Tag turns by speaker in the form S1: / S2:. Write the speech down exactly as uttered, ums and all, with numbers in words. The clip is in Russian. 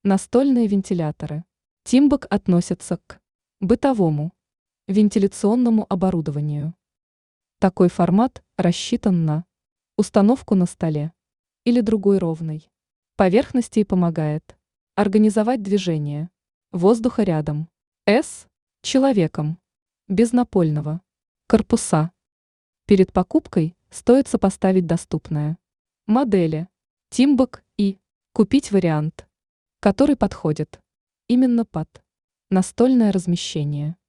S1: Настольные вентиляторы. Тимбок относится к бытовому вентиляционному оборудованию. Такой формат рассчитан на установку на столе или другой ровной поверхности и помогает организовать движение воздуха рядом с человеком без напольного корпуса. Перед покупкой стоит сопоставить доступные модели Тимбок и купить вариант, который подходит именно под настольное размещение.